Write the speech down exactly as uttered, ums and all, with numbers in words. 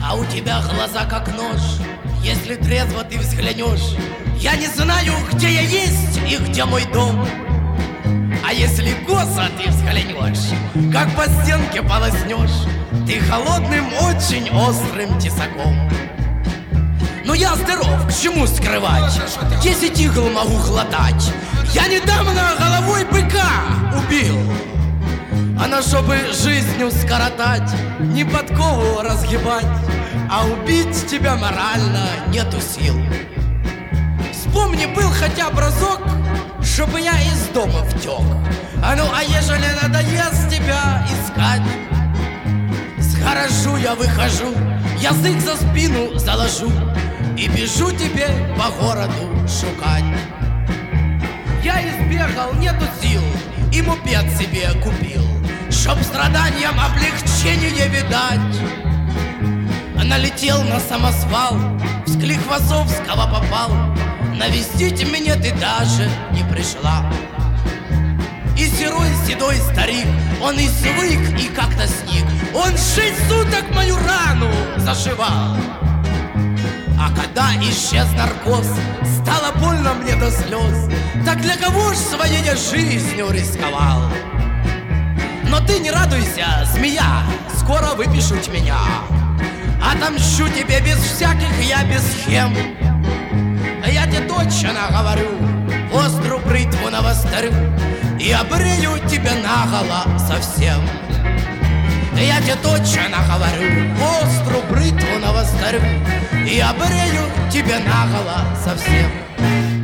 А у тебя глаза как нож, если трезво ты взглянешь. Я не знаю, где я есть и где мой дом. А если косо ты взглянешь, как по стенке полоснешь, ты холодным, очень острым тесаком. Но я здоров, к чему скрывать? Десять игл могу глотать. Я недавно головой быка убил. Она, чтобы жизнью скоротать, не подкову разгибать, а убить тебя морально нету сил. Вспомни, был хотя бы разок, чтобы я из дома втек. А ну, а ежели надоест тебя искать, схорошу я выхожу, язык за спину заложу и бежу тебе по городу шукать. Я избегал, нету сил, и мопед себе купил, чтоб страданиям облегчение видать. Налетел на самосвал, в Склифосовского попал. Навестить меня ты даже не пришла. И серой седой старик, он и свык, и как-то сник. Он шесть суток мою рану зашивал. А когда исчез наркоз, стало больно мне до слез. Так для кого ж своей я жизнью рисковал? Но ты не радуйся, змея, скоро выпишут меня. Отомщу тебе без всяких я, без схем. Я тебе точно говорю, острую бритву навострю и обрею тебя наголо совсем. Я тебе точно говорю, острую бритву навострю и обрею тебя наголо совсем.